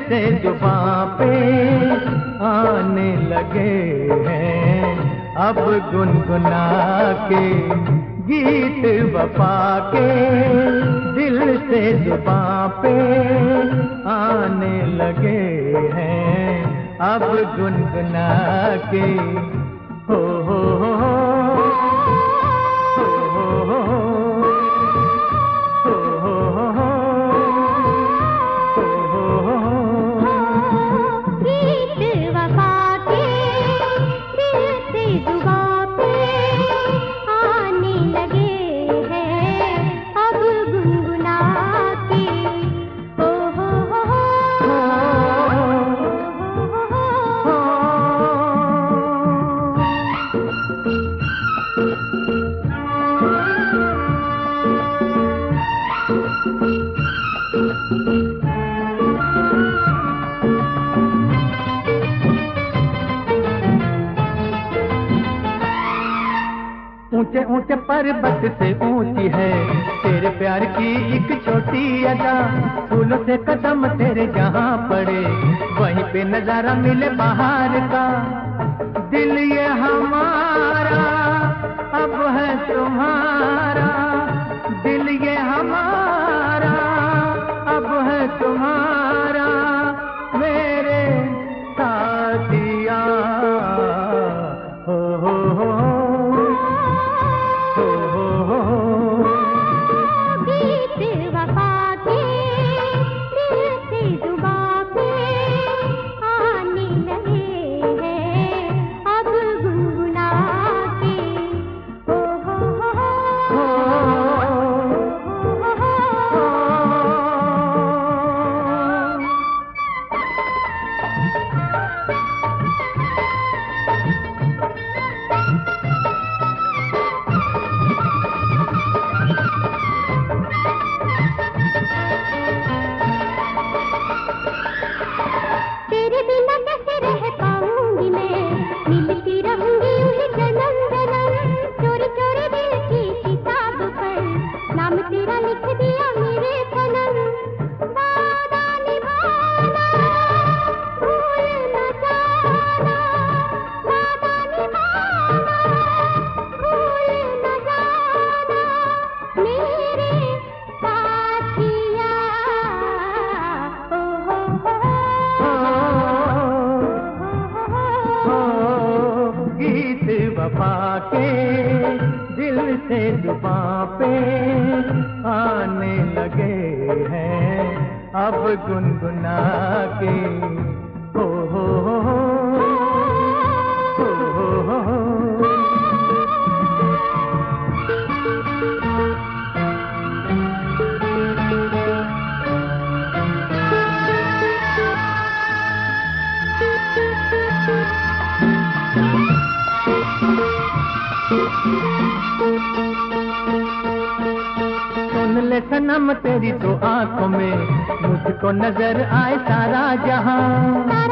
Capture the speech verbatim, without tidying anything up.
से जुबां पे आने लगे हैं अब गुनगुना के गीत वफा के, दिल से जुबां पे आने लगे हैं अब गुनगुना के। हो हो हो ऊंचे ऊंचे पर्वत से ऊंची है तेरे प्यार की एक छोटी अदा, फूलों से कदम तेरे जहां पड़े वहीं पे नजारा मिले बाहर का। दिल ये हमारा अब है तुम्हारा, दिल ये हमारा अब है तुम्हारा, मेरे साथिया हो हो हो वफा के दिल से जुबां पे आने लगे हैं अब गुनगुना के। हो हो हो हो हो हो सुन ले सनम तेरी तो आंखों में मुझको नजर आए सारा जहां।